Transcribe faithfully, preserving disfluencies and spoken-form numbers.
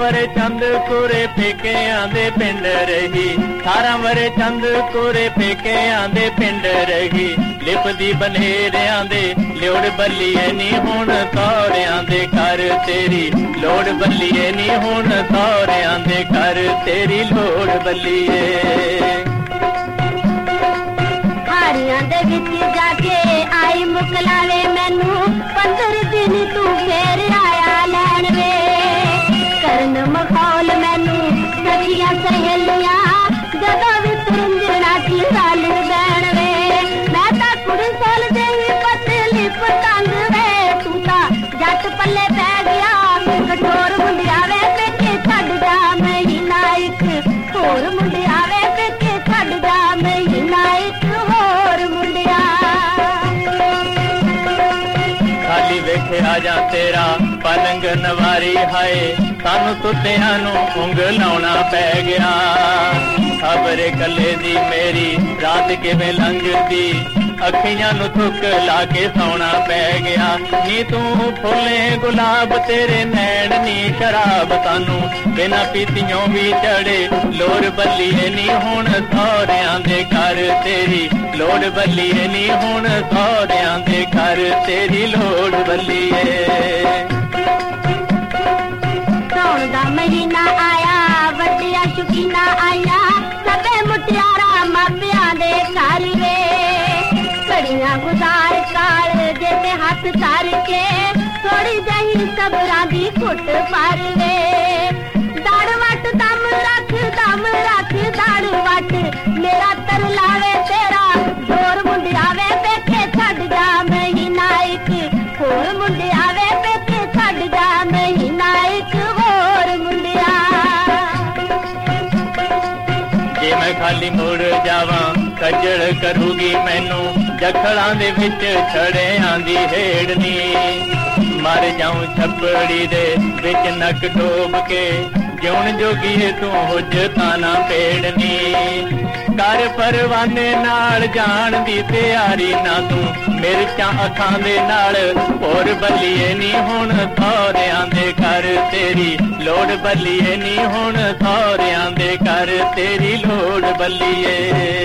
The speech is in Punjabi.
ਵਰੇ ਚੰਦ ਕੋਰੇ ਪੇਕਿਆਂ ਦੇ ਪਿੰਡ ਰਹੀ, ਅਠਾਰਾਂ ਵਰੇ ਚੰਦ ਕੋਰੇ ਪੇਕਿਆਂ ਦੇ ਪਿੰਡ ਰਹੀ। ਲਿਪਦੀ ਬਨੇਰਿਆਂ ਦੇ ਲੋੜ ਬੱਲੀਏ ਨੀ ਹੁਣ ਸਹੁਰਿਆਂ ਦੇ ਘਰ ਤੇਰੀ ਲੋੜ ਬੱਲੀਏ ਨੀ ਹੁਣ ਸਹੁਰਿਆਂ ਦੇ ਘਰ ਤੇਰੀ ਲੋੜ ਬੱਲੀਏ। ਹਾਰੀਆਂ ਦੇ ਵਿੱਚ ਜਾ ਕੇ ਆਈ ਮੁਕਲਾਵੇ ਮੈਨੂੰ, ਪੰਦਰ ਦਿਨ ਤੂੰ ਫੇਰ ਆਇਆ ਲੈਣ ਵੇ। ਕਰਨ ਮਖੌਲ ਮੈਨੂੰ ਸਖੀਆਂ ਸਹੇਲੀਆਂ, ਜਦੋਂ ਵੀ ਤੁਰੰਜਣਾ ਦੀ ਰਲ ਬੈਣ ਵੇ। ਮੈਂ ਤਾਂ ਕੁੜੀ ਸੋਲ ਦੇ ਵੀ ਪਤਲੀ ਪਤੰਗ ਵੇ, ਤੂੰ ਤਾਂ ਜੱਟ ਪੱਲੇ ਪੈ ਗਿਆ ਕਠੋਰ ਮੁੰਡਿਆ ਵੇ। ਪੇਕੇ ਛੱਡ ਜਾ ਮਹੀਨਾ ਇੱਕ ਹੋਰ ਮੁੰਡਿਆ ਵੇ, ਪੇਕੇ ਛੱਡ ਜਾ ਮਹੀਨਾ ਇੱਕ ਹੋਰ ਮੁੰਡਿਆ। ਖਾਲੀ ਵੇਖਿਆ ਜਾ ਤੇਰਾ ਪਲੰਗ ਨਵਾਰੀ ਹਾਏ, ਸਾਨੂੰ ਸੁੱਤਿਆਂ ਨੂੰ ਉਂਗਲ ਲਾਉਣਾ ਪੈ ਗਿਆ। ਖਬਰੇ ਕੱਲੇ ਦੀ ਮੇਰੀ ਰਾਤ ਕਿਵੇਂ ਲੰਘਦੀ, ਅੱਖੀਆਂ ਨੂੰ ਥੁੱਕ ਲਾ ਕੇ ਸੌਣਾ ਪੈ ਗਿਆ। ਨੀ ਤੂੰ ਫੁੱਲੇ ਗੁਲਾਬ ਤੇਰੇ ਨੈਣ ਨੀ ਸ਼ਰਾਬ, ਸਾਨੂੰ ਬਿਨਾਂ ਪੀਤੀਓਂ ਵੀ ਚੜੇ ਲੋੜ ਬੱਲੀਏ ਨੀ ਹੁਣ ਸਹੁਰਿਆਂ ਦੇ ਘਰ ਤੇਰੀ ਲੋੜ ਬੱਲੀਏ ਨੀ ਹੁਣ ਸਹੁਰਿਆਂ ਦੇ ਘਰ ਤੇਰੀ ਲੋੜ ਬੱਲੀਏ। ਸਾਉਣ ਦਾ ਮਹੀਨਾ ਆਇਆ ਵੱਡੀਆਂ ਸ਼ੁਕੀਨਾ ਆਈਆਂ, ਸਭੇ ਮੁਟਿਆਰਾਂ ਮਾਪਿਆਂ ਦੇ ਘਰ ਵੇ। ਘੜੀਆਂ ਗੁਜ਼ਾਰ ਕਾਲ ਜੇ ਤੇ ਹੱਥ ਧਰ ਕੇ, ਥੋੜੀ ਜਿਹੀ ਸਬਰਾਂ ਦੀ ਘੁੱਟ ਭਰ ਵੇ। ਦੜ ਵੱਟ ਦਮ ਰੱਖ ਦਮ ਰੱਖ ਦੜ ਵੱਟ, ਮੇਰਾ ਤਰਲਾਵੇ ਤੇਰਾ ਜ਼ੋਰ ਮੁੰਡਿਆ ਵੇ। ਪੇਕੇ ਛੱਡ ਜਾ ਮਹੀਨਾ ਇੱਕ ਹੋਰ ਮੁੰਡਿਆ ਵੇ, ਪੇਕੇ ਛੱਡ ਜਾ ਮਹੀਨਾ ਇੱਕ ਹੋਰ ਮੁੰਡਿਆ। ਜੇ ਮੈਂ ਖਾਲੀ ਮੁੜ ਜਾਵਾਂ ਕੱਜੜ ਕਰੂਗੀ ਮੈਨੂੰ, ਜਖੜਾਂ ਦੇ ਵਿੱਚ ਛੜਿਆਂ ਦੀ ਹੇੜਨੀ। ਮਰ ਜਾਊਂ ਛੱਪੜੀ ਦੇ ਵਿੱਚ ਨੱਕ ਡੋਬ ਕੇ, ਜਿਉਣ ਜੋਗੀ ਤੂੰ ਹੁਜਤਾਂ ਨਾ ਪੇੜਨੀ। ਕਰ ਪਰਵਾਨੇ ਨਾਲ ਜਾਣ ਦੀ ਤਿਆਰੀ ਨਾ ਤੂੰ, ਮਿਰਚਾਂ ਅੱਖਾਂ ਦੇ ਨਾਲ ਹੋਰ ਬੱਲੀਏ ਨੀ ਹੁਣ ਸਹੁਰਿਆਂ ਦੇ ਘਰ ਤੇਰੀ ਲੋੜ ਬੱਲੀਏ ਨੀ ਹੁਣ ਸਹੁਰਿਆਂ ਦੇ ਘਰ ਤੇਰੀ ਲੋੜ ਬੱਲੀਏ।